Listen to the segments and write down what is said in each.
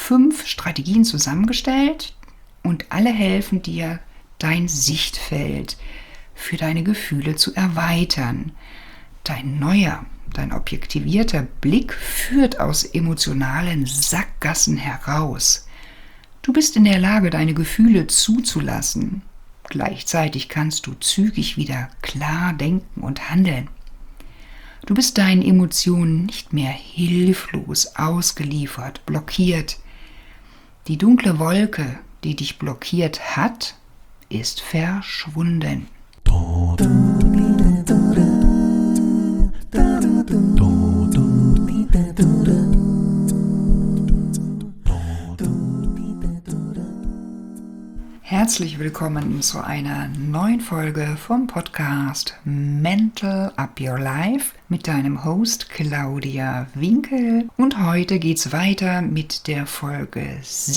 5 Strategien zusammengestellt und alle helfen dir, dein Sichtfeld für deine Gefühle zu erweitern. Dein objektivierter Blick führt aus emotionalen Sackgassen heraus. Du bist in der Lage, deine Gefühle zuzulassen. Gleichzeitig kannst du zügig wieder klar denken und handeln. Du bist deinen Emotionen nicht mehr hilflos ausgeliefert, blockiert. Die dunkle Wolke, die dich blockiert hat, ist verschwunden. Herzlich willkommen zu einer neuen Folge vom Podcast Mental Up Your Life mit deinem Host Claudia Winkel. Und heute geht's weiter mit der Folge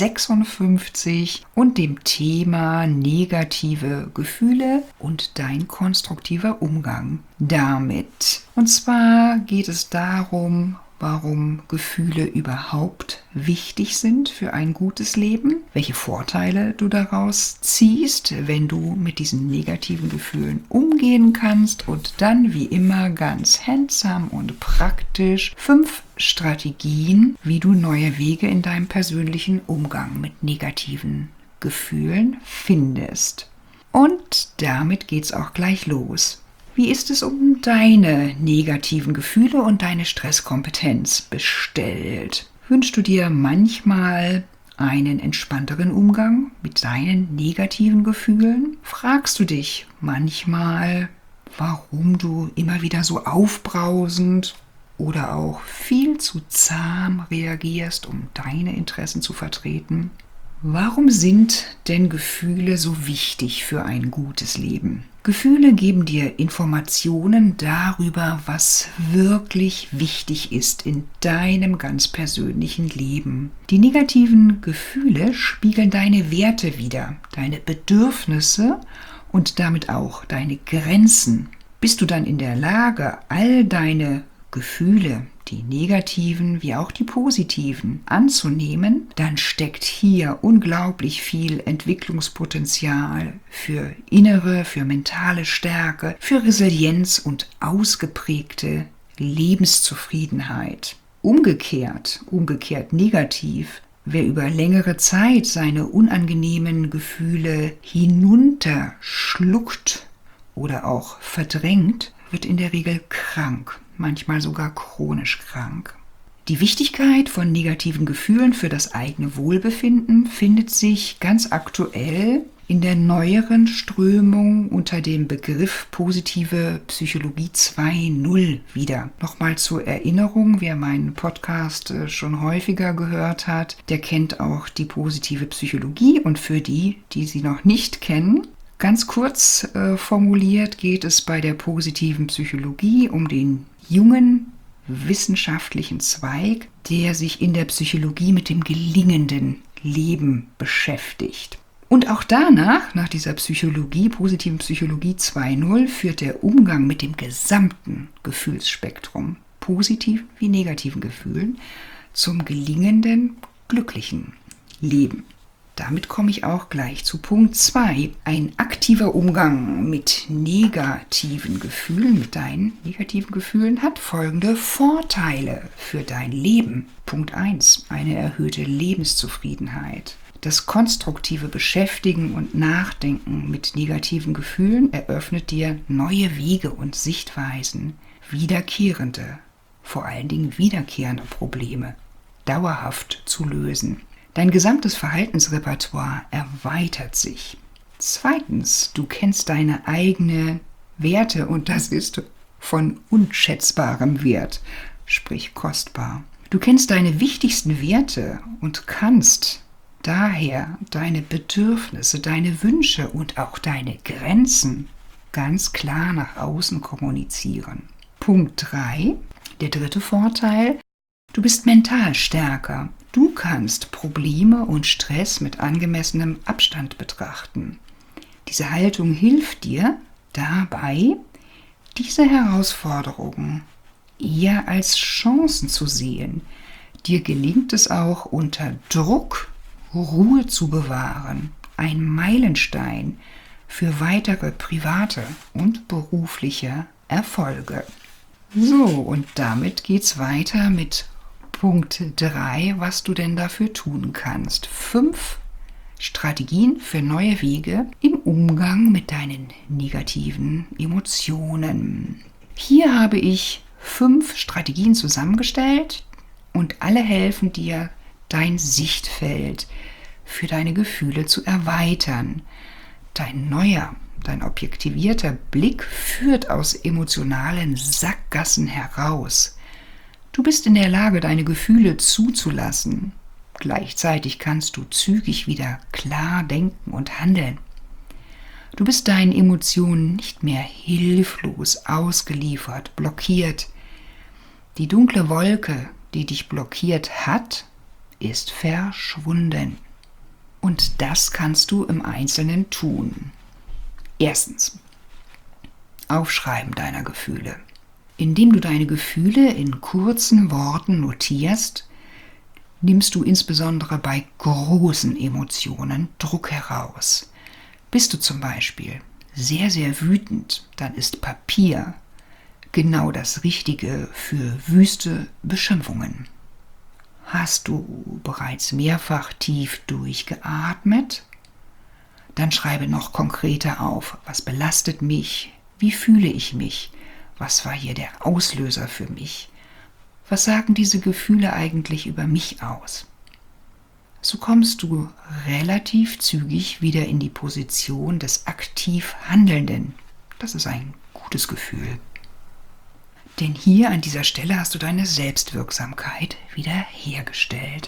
56 und dem Thema negative Gefühle und dein konstruktiver Umgang damit. Und zwar geht es darum, warum Gefühle überhaupt wichtig sind für ein gutes Leben, welche Vorteile du daraus ziehst, wenn du mit diesen negativen Gefühlen umgehen kannst und dann wie immer ganz handsam und praktisch 5 Strategien, wie du neue Wege in deinem persönlichen Umgang mit negativen Gefühlen findest. Und damit geht's auch gleich los. Wie ist es um deine negativen Gefühle und deine Stresskompetenz bestellt? Wünschst du dir manchmal einen entspannteren Umgang mit deinen negativen Gefühlen? Fragst du dich manchmal, warum du immer wieder so aufbrausend oder auch viel zu zahm reagierst, um deine Interessen zu vertreten? Warum sind denn Gefühle so wichtig für ein gutes Leben? Gefühle geben dir Informationen darüber, was wirklich wichtig ist in deinem ganz persönlichen Leben. Die negativen Gefühle spiegeln deine Werte wider, deine Bedürfnisse und damit auch deine Grenzen. Bist du dann in der Lage, all deine Gefühle, die negativen wie auch die positiven, anzunehmen, dann steckt hier unglaublich viel Entwicklungspotenzial für innere, für mentale Stärke, für Resilienz und ausgeprägte Lebenszufriedenheit. Umgekehrt negativ, wer über längere Zeit seine unangenehmen Gefühle hinunterschluckt oder auch verdrängt, wird in der Regel krank. Manchmal sogar chronisch krank. Die Wichtigkeit von negativen Gefühlen für das eigene Wohlbefinden findet sich ganz aktuell in der neueren Strömung unter dem Begriff positive Psychologie 2.0 wieder. Nochmal zur Erinnerung, wer meinen Podcast schon häufiger gehört hat, der kennt auch die positive Psychologie, und für die sie noch nicht kennen, ganz kurz formuliert geht es bei der positiven Psychologie um den jungen wissenschaftlichen Zweig, der sich in der Psychologie mit dem gelingenden Leben beschäftigt. Und auch nach dieser Psychologie, positiven Psychologie 2.0, führt der Umgang mit dem gesamten Gefühlsspektrum, positiven wie negativen Gefühlen, zum gelingenden, glücklichen Leben. Damit komme ich auch gleich zu Punkt 2. Ein aktiver Umgang mit negativen Gefühlen, mit deinen negativen Gefühlen, hat folgende Vorteile für dein Leben. Punkt 1. Eine erhöhte Lebenszufriedenheit. Das konstruktive Beschäftigen und Nachdenken mit negativen Gefühlen eröffnet dir neue Wege und Sichtweisen, vor allen Dingen wiederkehrende Probleme dauerhaft zu lösen. Dein gesamtes Verhaltensrepertoire erweitert sich. 2. Du kennst deine eigenen Werte, und das ist von unschätzbarem Wert, sprich kostbar. Du kennst deine wichtigsten Werte und kannst daher deine Bedürfnisse, deine Wünsche und auch deine Grenzen ganz klar nach außen kommunizieren. Punkt 3, der 3. Vorteil: Du bist mental stärker. Du kannst Probleme und Stress mit angemessenem Abstand betrachten. Diese Haltung hilft dir dabei, diese Herausforderungen eher als Chancen zu sehen. Dir gelingt es auch, unter Druck Ruhe zu bewahren. Ein Meilenstein für weitere private und berufliche Erfolge. So, und damit geht's weiter mit Punkt 3, was du denn dafür tun kannst. 5 Strategien für neue Wege im Umgang mit deinen negativen Emotionen. Hier habe ich 5 Strategien zusammengestellt und alle helfen dir, dein Sichtfeld für deine Gefühle zu erweitern. Dein objektivierter Blick führt aus emotionalen Sackgassen heraus. Du bist in der Lage, deine Gefühle zuzulassen. Gleichzeitig kannst du zügig wieder klar denken und handeln. Du bist deinen Emotionen nicht mehr hilflos ausgeliefert, blockiert. Die dunkle Wolke, die dich blockiert hat, ist verschwunden. Und das kannst du im Einzelnen tun. Erstens, Aufschreiben deiner Gefühle. Indem du deine Gefühle in kurzen Worten notierst, nimmst du insbesondere bei großen Emotionen Druck heraus. Bist du zum Beispiel sehr, sehr wütend, dann ist Papier genau das Richtige für wüste Beschimpfungen. Hast du bereits mehrfach tief durchgeatmet? Dann schreibe noch konkreter auf, was belastet mich, wie fühle ich mich, was war hier der Auslöser für mich, was sagen diese Gefühle eigentlich über mich aus. So kommst du relativ zügig wieder in die Position des aktiv Handelnden. Das ist ein gutes Gefühl. Denn hier an dieser Stelle hast du deine Selbstwirksamkeit wieder hergestellt.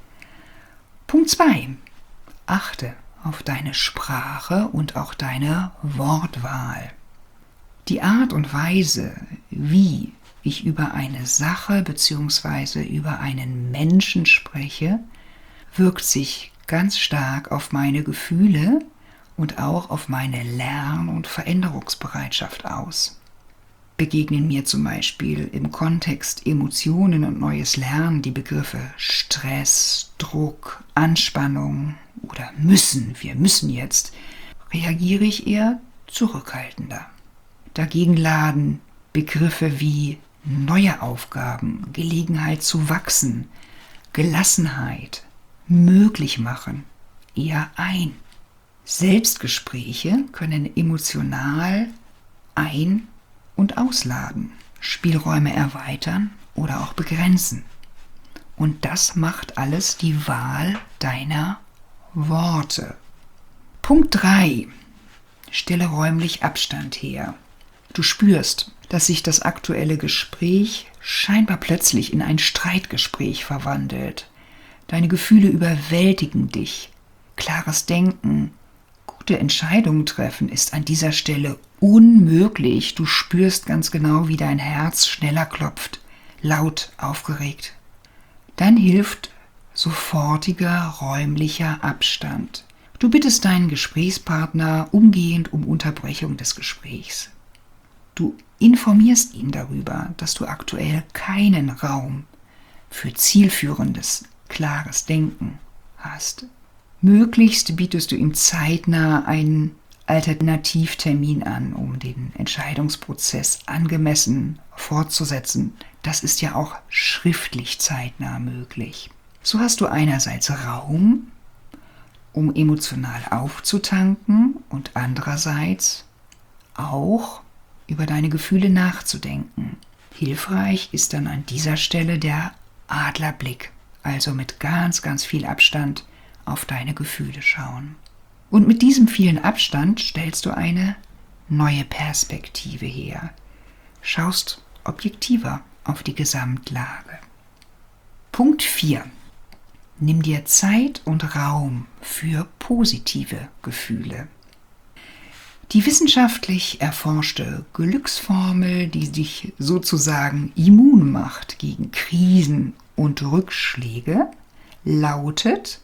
Punkt 2. Achte auf deine Sprache und auch deine Wortwahl. Die Art und Weise, wie ich über eine Sache bzw. über einen Menschen spreche, wirkt sich ganz stark auf meine Gefühle und auch auf meine Lern- und Veränderungsbereitschaft aus. Begegnen mir zum Beispiel im Kontext Emotionen und neues Lernen die Begriffe Stress, Druck, Anspannung oder wir müssen jetzt, reagiere ich eher zurückhaltender. Dagegen laden Begriffe wie neue Aufgaben, Gelegenheit zu wachsen, Gelassenheit, möglich machen eher ein. Selbstgespräche können emotional ein- und ausladen, Spielräume erweitern oder auch begrenzen. Und das macht alles die Wahl deiner Worte. Punkt 3. Stelle räumlich Abstand her. Du spürst, dass sich das aktuelle Gespräch scheinbar plötzlich in ein Streitgespräch verwandelt. Deine Gefühle überwältigen dich. Klares Denken, gute Entscheidungen treffen ist an dieser Stelle unmöglich. Du spürst ganz genau, wie dein Herz schneller klopft, laut, aufgeregt. Dann hilft sofortiger räumlicher Abstand. Du bittest deinen Gesprächspartner umgehend um Unterbrechung des Gesprächs. Du informierst ihn darüber, dass du aktuell keinen Raum für zielführendes, klares Denken hast. Möglichst bietest du ihm zeitnah einen Alternativtermin an, um den Entscheidungsprozess angemessen fortzusetzen. Das ist ja auch schriftlich zeitnah möglich. So hast du einerseits Raum, um emotional aufzutanken und andererseits auch über deine Gefühle nachzudenken. Hilfreich ist dann an dieser Stelle der Adlerblick, also mit ganz, ganz viel Abstand auf deine Gefühle schauen. Und mit diesem vielen Abstand stellst du eine neue Perspektive her. Schaust objektiver auf die Gesamtlage. Punkt 4. Nimm dir Zeit und Raum für positive Gefühle. Die wissenschaftlich erforschte Glücksformel, die dich sozusagen immun macht gegen Krisen und Rückschläge, lautet: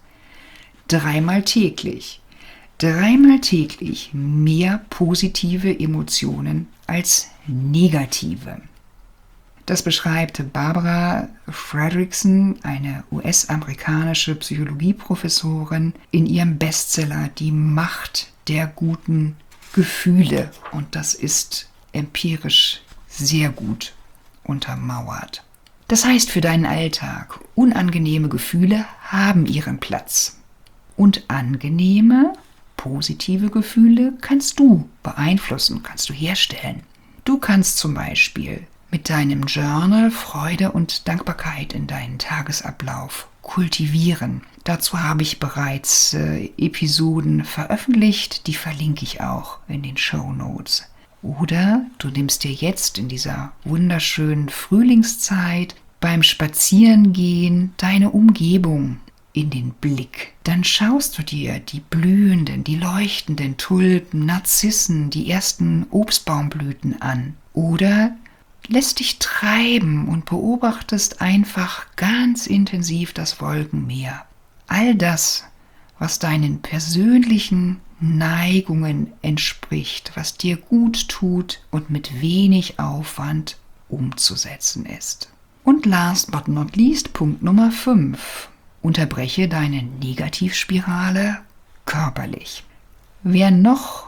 3-mal täglich. 3-mal täglich mehr positive Emotionen als negative. Das beschreibt Barbara Fredrickson, eine US-amerikanische Psychologieprofessorin, in ihrem Bestseller Die Macht der guten Gefühle. Und das ist empirisch sehr gut untermauert. Das heißt für deinen Alltag, unangenehme Gefühle haben ihren Platz. Und angenehme, positive Gefühle kannst du beeinflussen, kannst du herstellen. Du kannst zum Beispiel mit deinem Journal Freude und Dankbarkeit in deinen Tagesablauf kultivieren. Dazu habe ich bereits Episoden veröffentlicht, die verlinke ich auch in den Shownotes. Oder du nimmst dir jetzt in dieser wunderschönen Frühlingszeit beim Spazierengehen deine Umgebung in den Blick. Dann schaust du dir die blühenden, die leuchtenden Tulpen, Narzissen, die ersten Obstbaumblüten an. Oder lässt dich treiben und beobachtest einfach ganz intensiv das Wolkenmeer. All das, was deinen persönlichen Neigungen entspricht, was dir gut tut und mit wenig Aufwand umzusetzen ist. Und last but not least, Punkt Nummer 5. Unterbreche deine Negativspirale körperlich. Wer noch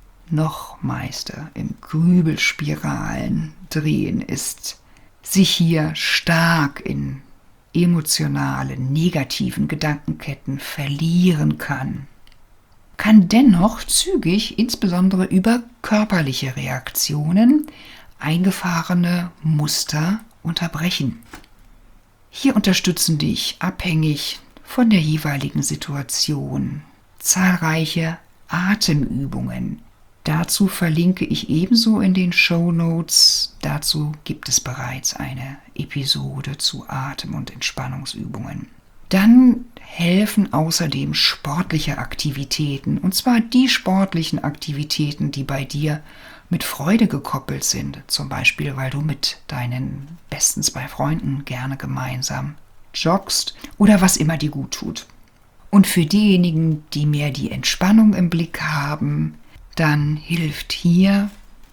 Meister im Grübelspiralen drehen ist, sich hier stark in emotionale, negativen Gedankenketten verlieren kann dennoch zügig, insbesondere über körperliche Reaktionen, eingefahrene Muster unterbrechen. Hier unterstützen dich, abhängig von der jeweiligen Situation, zahlreiche Atemübungen. Dazu verlinke ich ebenso in den Shownotes. Dazu gibt es bereits eine Episode zu Atem- und Entspannungsübungen. Dann helfen außerdem sportliche Aktivitäten, und zwar die sportlichen Aktivitäten, die bei dir mit Freude gekoppelt sind, zum Beispiel weil du mit deinen besten 2 Freunden gerne gemeinsam joggst oder was immer dir gut tut. Und für diejenigen, die mehr die Entspannung im Blick haben, dann hilft hier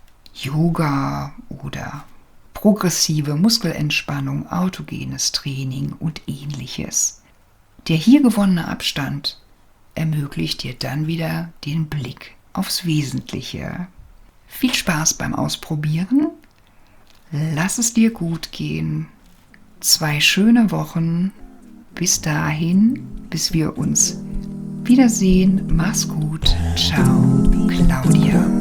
Yoga oder progressive Muskelentspannung, autogenes Training und ähnliches. Der hier gewonnene Abstand ermöglicht dir dann wieder den Blick aufs Wesentliche. Viel Spaß beim Ausprobieren. Lass es dir gut gehen. 2 schöne Wochen. Bis dahin, bis wir uns wiedersehen. Mach's gut. Ciao, Claudia.